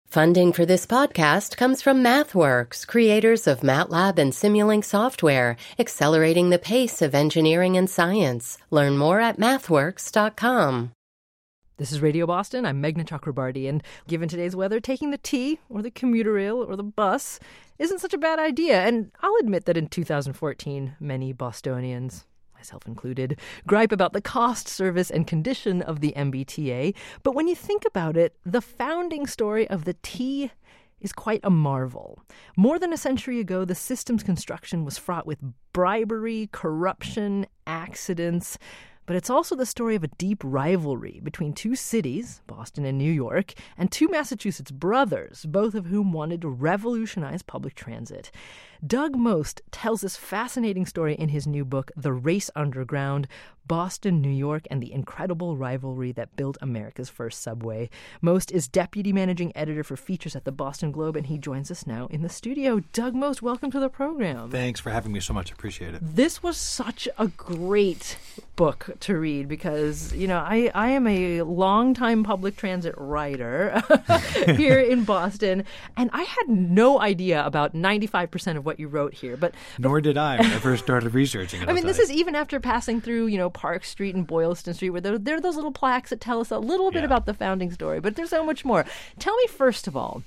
Funding for this podcast comes from MathWorks, creators of MATLAB and Simulink software, accelerating the pace of engineering and science. Learn more at mathworks.com. This is Radio Boston. I'm Meghna Chakrabarty, and given today's weather, taking the T or the commuter rail or the bus isn't such a bad idea. And I'll admit that in 2014, many Bostonians, myself included, gripe about the cost, service, and condition of the MBTA. But when you think about it, the founding story of the T is quite a marvel. More than a century ago, the system's construction was fraught with bribery, corruption, accidents. But it's also the story of a deep rivalry between two cities, Boston and New York, and two Massachusetts brothers, both of whom wanted to revolutionize public transit. Doug Most tells this fascinating story in his new book, The Race Underground, Boston, New York, and the Incredible Rivalry That Built America's First Subway. Most is deputy managing editor for features at the Boston Globe, and he joins us now in the studio. Doug Most, welcome to the program. Thanks for having me so much. I appreciate it. This was such a great book to read because, you know, I am a longtime public transit writer here in Boston, and I had no idea about 95% of what you wrote here. But nor did I when I first started researching it. I mean, this is even after passing through, you know, Park Street and Boylston Street, where there are those little plaques that tell us a little bit about the founding story. But there's so much more. Tell me, first of all,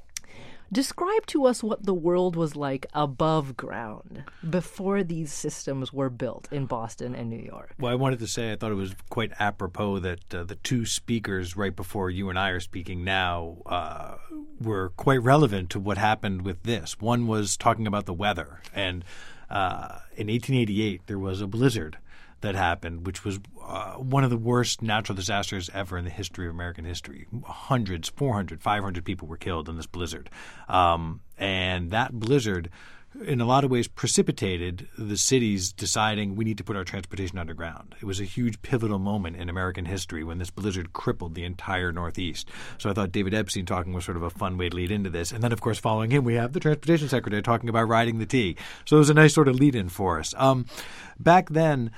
describe to us what the world was like above ground before these systems were built in Boston and New York. Well, I wanted to say I thought it was quite apropos that the two speakers right before you and I are speaking now were quite relevant to what happened with this. One was talking about the weather. And in 1888, there was a blizzard that happened, which was one of the worst natural disasters ever in the history of American history. Hundreds, 400, 500 people were killed in this blizzard. And that blizzard, in a lot of ways, precipitated the cities deciding we need to put our transportation underground. It was a huge pivotal moment in American history when this blizzard crippled the entire Northeast. So I thought David Epstein talking was sort of a fun way to lead into this. And then, of course, following him, we have the Transportation Secretary talking about riding the T. So it was a nice sort of lead-in for us. Back then,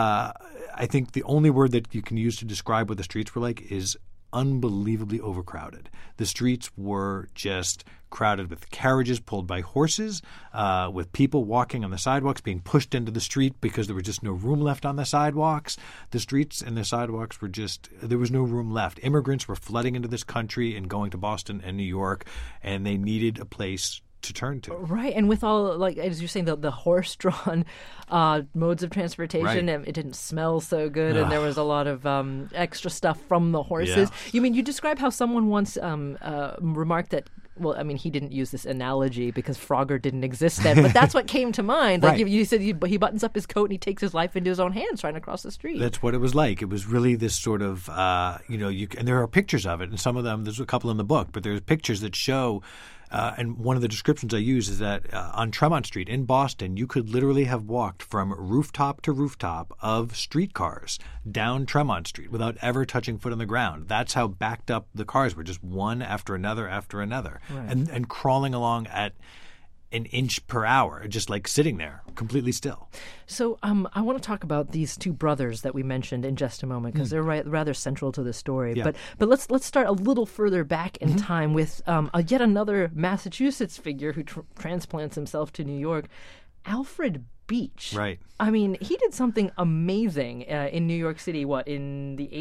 I think the only word that you can use to describe what the streets were like is unbelievably overcrowded. The streets were just crowded with carriages pulled by horses, with people walking on the sidewalks being pushed into the street because there was just no room left on the sidewalks. The streets and the sidewalks were just – there was no room left. Immigrants were flooding into this country and going to Boston and New York, and they needed a place to turn to. Right. And with all, like, as you're saying, the horse-drawn modes of transportation, it didn't smell so good, and there was a lot of extra stuff from the horses. Yeah. You mean, you describe how someone once remarked that, well, I mean, he didn't use this analogy because Frogger didn't exist then, but that's what came to mind. Like you said, he buttons up his coat and he takes his life into his own hands trying to cross the street. That's what it was like. It was really this sort of, and there are pictures of it, and some of them, there's a couple in the book, but there's pictures that show and one of the descriptions I use is that on Tremont Street in Boston, you could literally have walked from rooftop to rooftop of streetcars down Tremont Street without ever touching foot on the ground. That's how backed up the cars were, just one after another, right. and crawling along at an inch per hour, just like sitting there completely still. So I want to talk about these two brothers that we mentioned in just a moment because they're rather central to the story. Yeah. But let's start a little further back in time with yet another Massachusetts figure who transplants himself to New York, Alfred Beach. Right. I mean, he did something amazing in New York City, in the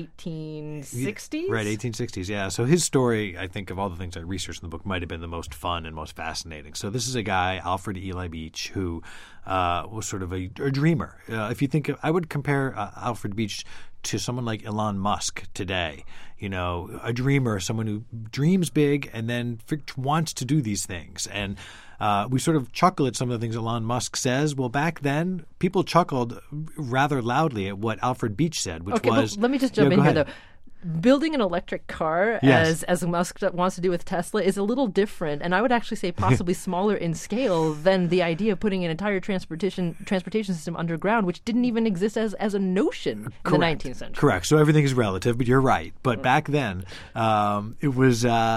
1860s? Right, 1860s, yeah. So his story, I think, of all the things I researched in the book, might have been the most fun and most fascinating. So this is a guy, Alfred Eli Beach, who was sort of a dreamer. If you think I would compare Alfred Beach to someone like Elon Musk today. You know, a dreamer, someone who dreams big and then wants to do these things. And we sort of chuckle at some of the things Elon Musk says. Well, back then, people chuckled rather loudly at what Alfred Beach said, which was... But let me just jump in here, though. Building an electric car, as Musk wants to do with Tesla, is a little different, and I would actually say possibly smaller in scale than the idea of putting an entire transportation system underground, which didn't even exist as a notion in the 19th century. Correct. So everything is relative, but you're right. But back then, it was...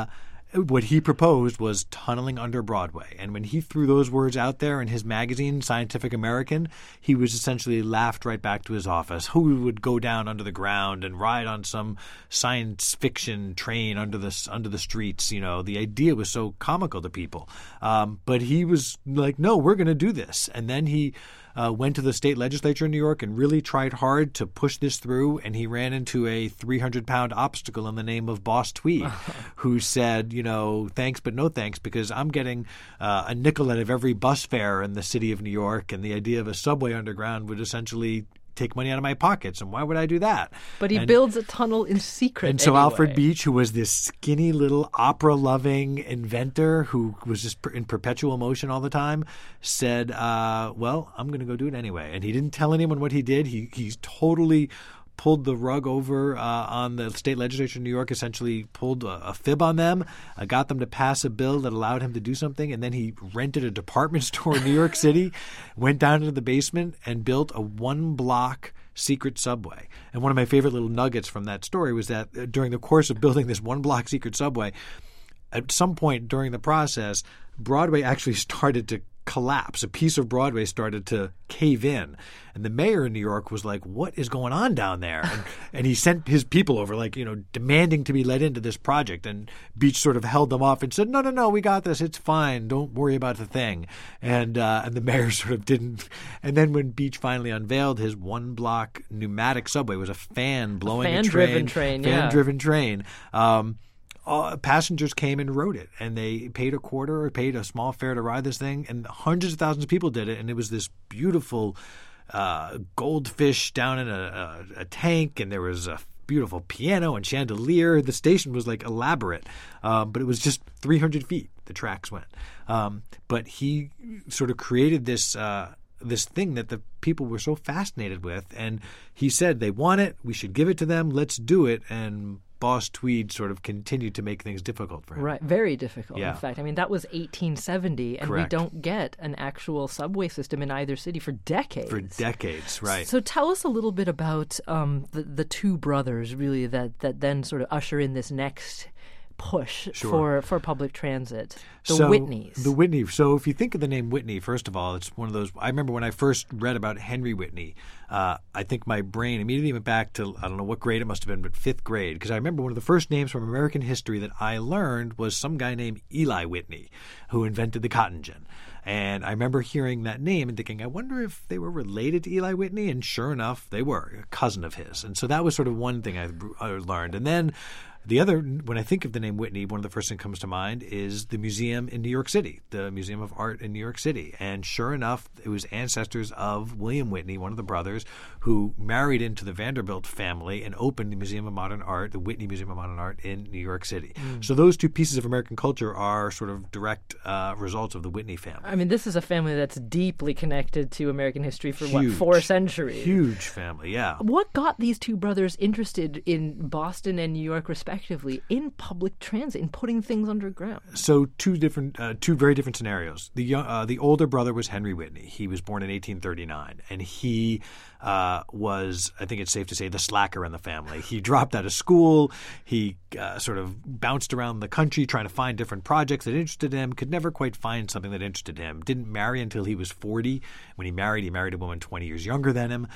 what he proposed was tunneling under Broadway. And when he threw those words out there in his magazine, Scientific American, he was essentially laughed right back to his office. Who would go down under the ground and ride on some science fiction train under the streets? You know, the idea was so comical to people. But he was like, no, we're going to do this. And then he went to the state legislature in New York and really tried hard to push this through, and he ran into a 300-pound obstacle in the name of Boss Tweed, who said, you know, thanks but no thanks, because I'm getting a nickel out of every bus fare in the city of New York, and the idea of a subway underground would essentially take money out of my pockets, and why would I do that? But he builds a tunnel in secret. And so anyway. Alfred Beach, who was this skinny little opera-loving inventor who was just in perpetual motion all the time, said, well, I'm going to go do it anyway. And he didn't tell anyone what he did. He's totally pulled the rug over on the state legislature in New York, essentially pulled a fib on them, got them to pass a bill that allowed him to do something, and then he rented a department store in New York City, went down into the basement, and built a one-block secret subway. And one of my favorite little nuggets from that story was that during the course of building this one-block secret subway, at some point during the process, Broadway actually started to collapse. A piece of Broadway started to cave in. And the mayor in New York was like, what is going on down there? And he sent his people over, like, you know, demanding to be let into this project. And Beach sort of held them off and said, no, we got this. It's fine. Don't worry about the thing. And the mayor sort of didn't. And then when Beach finally unveiled his one-block pneumatic subway, it was a fan blowing a train. Fan-driven train. Passengers came and rode it, and they paid a quarter or paid a small fare to ride this thing, and hundreds of thousands of people did it, and it was this beautiful goldfish down in a tank, and there was a beautiful piano and chandelier. The station was like elaborate, but it was just 300 feet the tracks went. But he sort of created this thing that the people were so fascinated with, and he said, they want it, we should give it to them, let's do it, and Boss Tweed sort of continued to make things difficult for him. Right, very difficult, Yeah. in fact. I mean, that was 1870, and Correct. we don't get an actual subway system in either city for decades. For decades, right. So tell us a little bit about the two brothers, really, that then sort of usher in this next push Sure. for public transit. The So, Whitneys. The Whitney. So if you think of the name Whitney, first of all, it's one of those. I remember when I first read about Henry Whitney, I think my brain immediately went back to, I don't know what grade it must have been, but 5th grade. Because I remember one of the first names from American history that I learned was some guy named Eli Whitney, who invented the cotton gin. And I remember hearing that name and thinking, I wonder if they were related to Eli Whitney. And sure enough, they were, a cousin of his. And so that was sort of one thing I learned. And then the other, when I think of the name Whitney, one of the first things that comes to mind is the museum in New York City, the Museum of Art in New York City. And sure enough, it was ancestors of William Whitney, one of the brothers, who married into the Vanderbilt family and opened the Museum of Modern Art, the Whitney Museum of Modern Art in New York City. So those two pieces of American culture are sort of direct results of the Whitney family. I mean, this is a family that's deeply connected to American history for, Huge. 4 centuries? Huge family, yeah. What got these two brothers interested in Boston and New York, respectively, in public transit, in putting things underground? So two very different scenarios. The older brother was Henry Whitney. He was born in 1839, and he was, I think it's safe to say, the slacker in the family. He dropped out of school. He sort of bounced around the country trying to find different projects that interested him, could never quite find something that interested him. Didn't marry until he was 40. When he married a woman 20 years younger than him.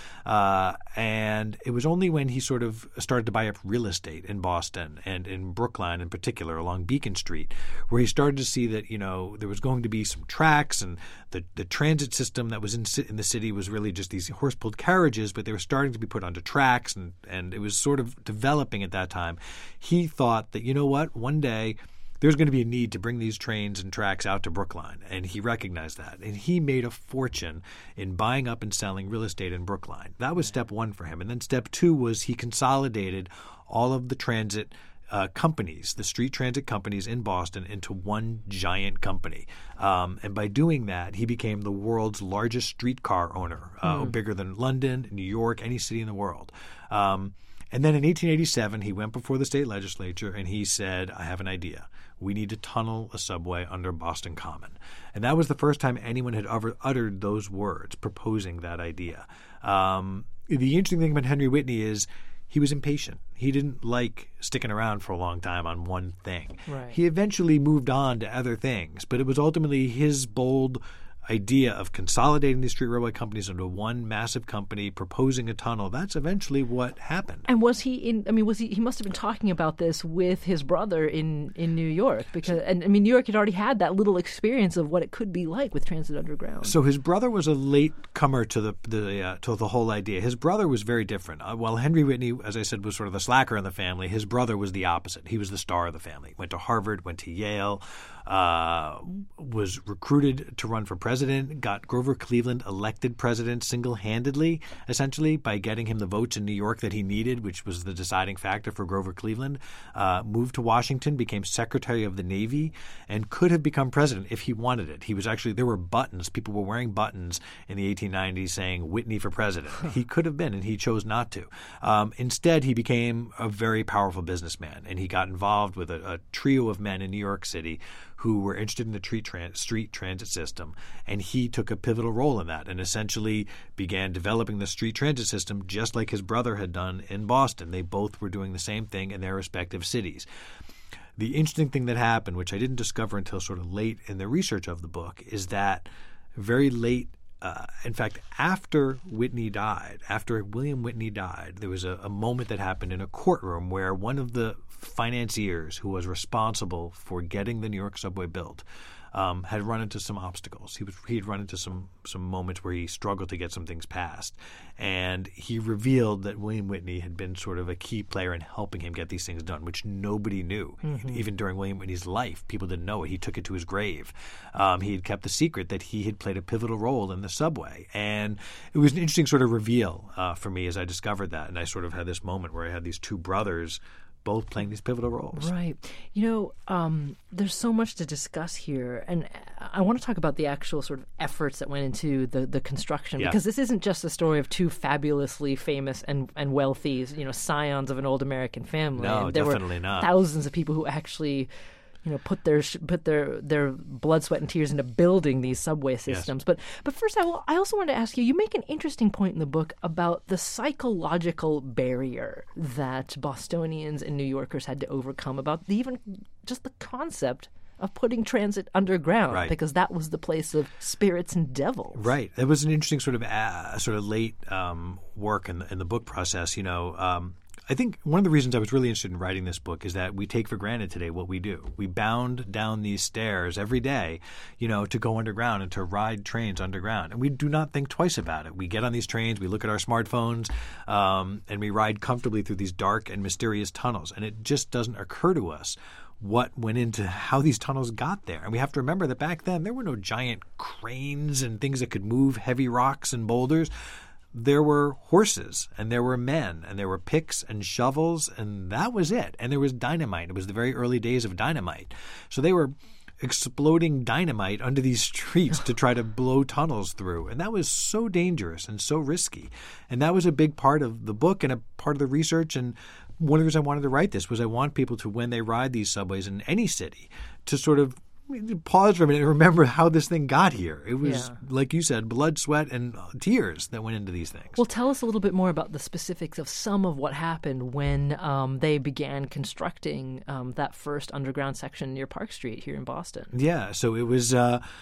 And it was only when he sort of started to buy up real estate in Boston and in Brookline in particular, along Beacon Street, where he started to see that, you know, there was going to be some tracks, and the transit system that was in the city was really just these horse-pulled carriages, but they were starting to be put onto tracks, and it was sort of developing at that time. He thought that, you know what, one day there's going to be a need to bring these trains and tracks out to Brookline, and he recognized that. And he made a fortune in buying up and selling real estate in Brookline. That was step one for him. And then step two was he consolidated all of the transit companies, the street transit companies in Boston, into one giant company. And by doing that, he became the world's largest streetcar owner, bigger than London, New York, any city in the world. And then in 1887, he went before the state legislature and he said, I have an idea. We need to tunnel a subway under Boston Common. And that was the first time anyone had ever uttered those words, proposing that idea. The interesting thing about Henry Whitney is he was impatient. He didn't like sticking around for a long time on one thing. Right. He eventually moved on to other things, but it was ultimately his bold idea of consolidating these street railway companies into one massive company, proposing a tunnel. That's eventually what happened. And was he in? I mean, he must have been talking about this with his brother in New York, because New York had already had that little experience of what it could be like with Transit Underground. So his brother was a late comer to the whole idea. His brother was very different. While Henry Whitney, as I said, was sort of the slacker in the family, his brother was the opposite. He was the star of the family. Went to Harvard, went to Yale, was recruited to run for president, got Grover Cleveland elected president single-handedly, essentially, by getting him the votes in New York that he needed, which was the deciding factor for Grover Cleveland. Moved to Washington, became Secretary of the Navy, and could have become president if he wanted it. He was actually, there were buttons. People were wearing buttons in the 1890s saying Whitney for president. He could have been, and he chose not to. Instead, he became a very powerful businessman, and he got involved with a trio of men in New York City who were interested in the street transit system, and he took a pivotal role in that and essentially began developing the street transit system just like his brother had done in Boston. They both were doing the same thing in their respective cities. The interesting thing that happened, which I didn't discover until sort of late in the research of the book, is that very late in fact, after William Whitney died, there was a moment that happened in a courtroom where one of the financiers who was responsible for getting the New York subway built had run into some obstacles. He had run into some moments where he struggled to get some things passed. And he revealed that William Whitney had been sort of a key player in helping him get these things done, which nobody knew. Mm-hmm. Even during William Whitney's life, people didn't know it. He took it to his grave. He had kept the secret that he had played a pivotal role in the subway. And it was an interesting sort of reveal for me as I discovered that. And I sort of had this moment where I had these two brothers both playing these pivotal roles. Right. There's so much to discuss here, and I want to talk about the actual sort of efforts that went into the construction, because this isn't just a story of two fabulously famous and wealthy, scions of an old American family. No, and there definitely were not. Thousands of people who actually put their blood, sweat, and tears into building these subway systems. Yes. But first, I also wanted to ask you. You make an interesting point in the book about the psychological barrier that Bostonians and New Yorkers had to overcome about even just the concept of putting transit underground, right, because that was the place of spirits and devils. Right. That was an interesting sort of late work in the book process. I think one of the reasons I was really interested in writing this book is that we take for granted today what we do. We bound down these stairs every day, to go underground and to ride trains underground. And we do not think twice about it. We get on these trains, we look at our smartphones, and we ride comfortably through these dark and mysterious tunnels. And it just doesn't occur to us what went into how these tunnels got there. And we have to remember that back then there were no giant cranes and things that could move heavy rocks and boulders. There were horses, and there were men, and there were picks and shovels, and that was it. And there was dynamite. It was the very early days of dynamite. So they were exploding dynamite under these streets to try to blow tunnels through. And that was so dangerous and so risky. And that was a big part of the book and a part of the research. And one of the reasons I wanted to write this was I want people to, when they ride these subways in any city, to sort of pause for a minute and remember how this thing got here. It was, like you said, blood, sweat, and tears that went into these things. Well, tell us a little bit more about the specifics of some of what happened when they began constructing that first underground section near Park Street here in Boston. Yeah, so it was...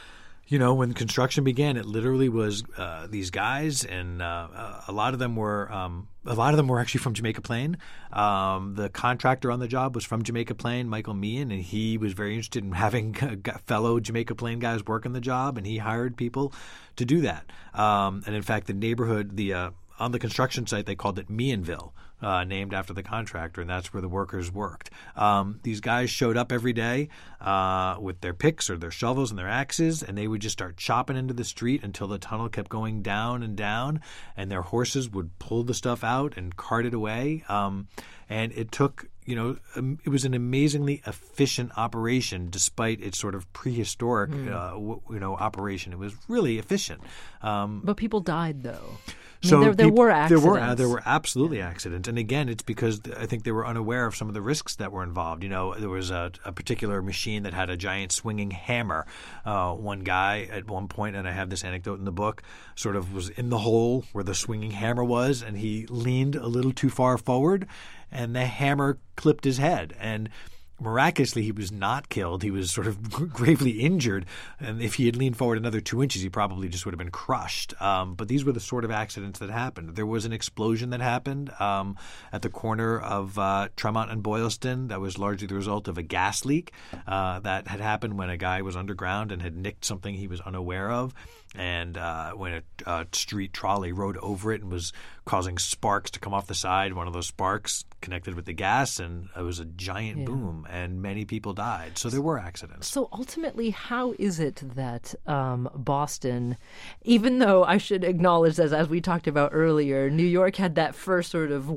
when construction began, it literally was these guys, and a lot of them were actually from Jamaica Plain. The contractor on the job was from Jamaica Plain, Michael Meehan, and he was very interested in having fellow Jamaica Plain guys work on the job, and he hired people to do that. And in fact, the neighborhood, on the construction site, they called it Meehanville, named after the contractor, and that's where the workers worked. These guys showed up every day with their picks or their shovels and their axes, and they would just start chopping into the street until the tunnel kept going down and down, and their horses would pull the stuff out and cart it away. And it took, it was an amazingly efficient operation despite its sort of prehistoric, operation. It was really efficient. But people died, though. I mean, there were accidents. There were absolutely accidents. And again, it's because I think they were unaware of some of the risks that were involved. There was a particular machine that had a giant swinging hammer. One guy at one point, and I have this anecdote in the book, sort of was in the hole where the swinging hammer was, and he leaned a little too far forward, and the hammer clipped his head. And miraculously, he was not killed. He was sort of gravely injured. And if he had leaned forward another 2 inches, he probably just would have been crushed. But these were the sort of accidents that happened. There was an explosion that happened at the corner of Tremont and Boylston that was largely the result of a gas leak that had happened when a guy was underground and had nicked something he was unaware of. And when a street trolley rode over it and was causing sparks to come off the side, one of those sparks connected with the gas, and it was a giant boom, and many people died. So there were accidents. So ultimately, how is it that Boston, even though I should acknowledge that, as we talked about earlier, New York had that first sort of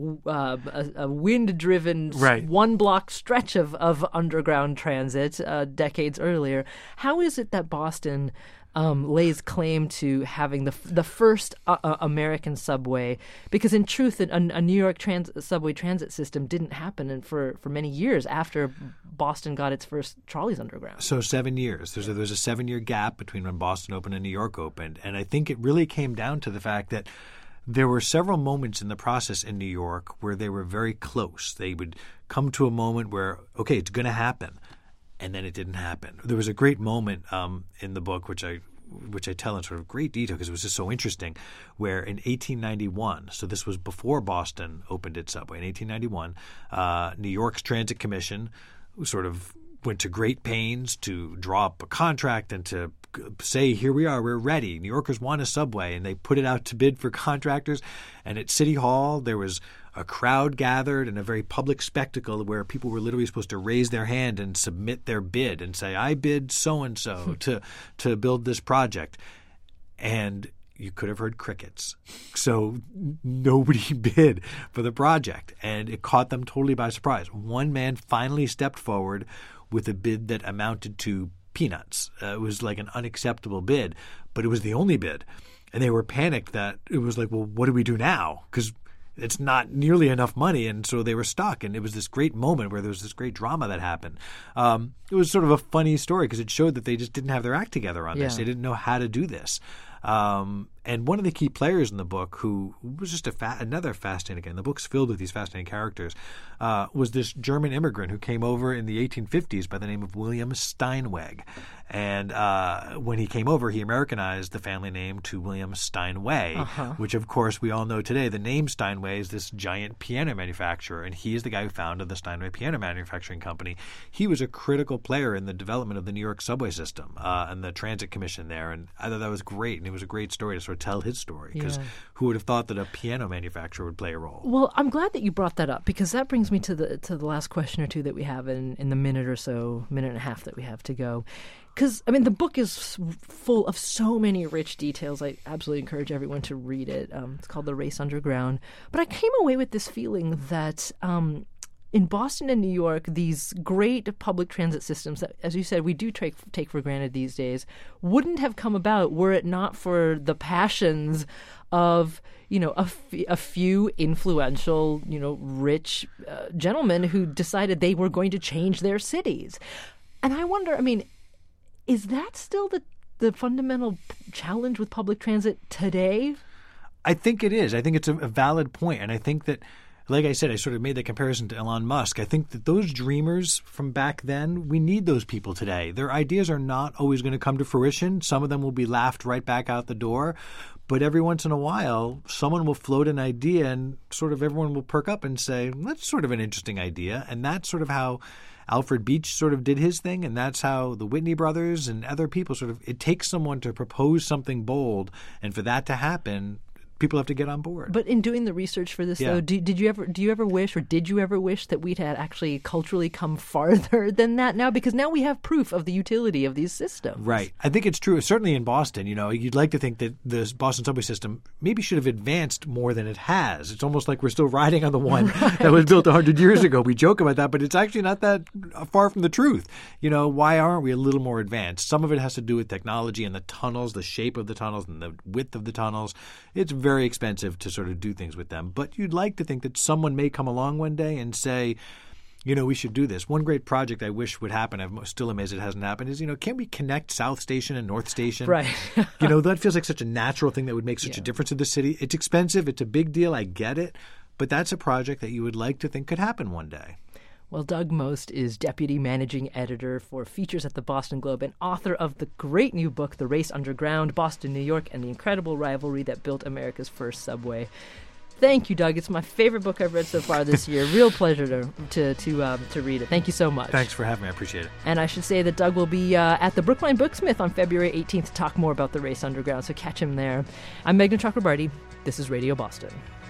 a wind-driven one-block stretch of underground transit decades earlier, how is it that Boston lays claim to having the first American subway, because in truth a New York subway transit system didn't happen for many years after Boston got its first trolleys underground. So 7 years. There's a 7-year gap between when Boston opened and New York opened. And I think it really came down to the fact that there were several moments in the process in New York where they were very close. They would come to a moment where, okay, it's going to happen. And then it didn't happen. There was a great moment in the book, which I tell in sort of great detail because it was just so interesting, where in 1891, so this was before Boston opened its subway, in 1891, New York's Transit Commission sort of went to great pains to draw up a contract and to say, here we are, we're ready. New Yorkers want a subway, and they put it out to bid for contractors. And at City Hall, there was a crowd gathered and a very public spectacle where people were literally supposed to raise their hand and submit their bid and say, I bid so-and-so to build this project. And you could have heard crickets. So nobody bid for the project, and it caught them totally by surprise. One man finally stepped forward with a bid that amounted to peanuts. It was like an unacceptable bid, but it was the only bid. And they were panicked that it was like, well, what do we do now? Because it's not nearly enough money, and so they were stuck. And it was this great moment where there was this great drama that happened. It was sort of a funny story because it showed that they just didn't have their act together on this. They didn't know how to do this. And one of the key players in the book, who was just another fascinating, and the book's filled with these fascinating characters, was this German immigrant who came over in the 1850s by the name of William Steinweg. And when he came over, he Americanized the family name to William Steinway, which, of course, we all know today. The name Steinway is this giant piano manufacturer, and he is the guy who founded the Steinway Piano Manufacturing Company. He was a critical player in the development of the New York subway system and the Transit Commission there, and I thought that was great, and it was a great story to sort of tell his story, because who would have thought that a piano manufacturer would play a role? Well, I'm glad that you brought that up, because that brings me to the last question or two that we have in the minute and a half that we have to go. Because, I mean, the book is full of so many rich details. I absolutely encourage everyone to read it. It's called The Race Underground. But I came away with this feeling that in Boston and New York, these great public transit systems that, as you said, we do take for granted these days, wouldn't have come about were it not for the passions of, a few influential, rich gentlemen who decided they were going to change their cities. And I wonder, I mean, is that still the fundamental challenge with public transit today? I think it is. I think it's a valid point. And I think that, like I said, I sort of made the comparison to Elon Musk. I think that those dreamers from back then, we need those people today. Their ideas are not always going to come to fruition. Some of them will be laughed right back out the door. But every once in a while, someone will float an idea and sort of everyone will perk up and say, that's sort of an interesting idea. And that's sort of how Alfred Beach sort of did his thing, and that's how the Whitney brothers and other people it takes someone to propose something bold, and for that to happen, people have to get on board. But in doing the research for this, though, do you ever wish that we'd had actually culturally come farther than that now? Because now we have proof of the utility of these systems. Right. I think it's true. Certainly in Boston, you'd like to think that the Boston subway system maybe should have advanced more than it has. It's almost like we're still riding on the one that was built 100 years ago. We joke about that, but it's actually not that far from the truth. Why aren't we a little more advanced? Some of it has to do with technology and the tunnels, the shape of the tunnels and the width of the tunnels. It's very expensive to sort of do things with them. But you'd like to think that someone may come along one day and say, we should do this. One great project I wish would happen, I'm still amazed it hasn't happened, is, can we connect South Station and North Station? Right. That feels like such a natural thing that would make such a difference in the city. It's expensive. It's a big deal. I get it. But that's a project that you would like to think could happen one day. Well, Doug Most is Deputy Managing Editor for Features at the Boston Globe and author of the great new book, The Race Underground, Boston, New York, and the Incredible Rivalry That Built America's First Subway. Thank you, Doug. It's my favorite book I've read so far this year. Real pleasure to read it. Thank you so much. Thanks for having me. I appreciate it. And I should say that Doug will be at the Brookline Booksmith on February 18th to talk more about The Race Underground, so catch him there. I'm Meghna Chakrabarty. This is Radio Boston.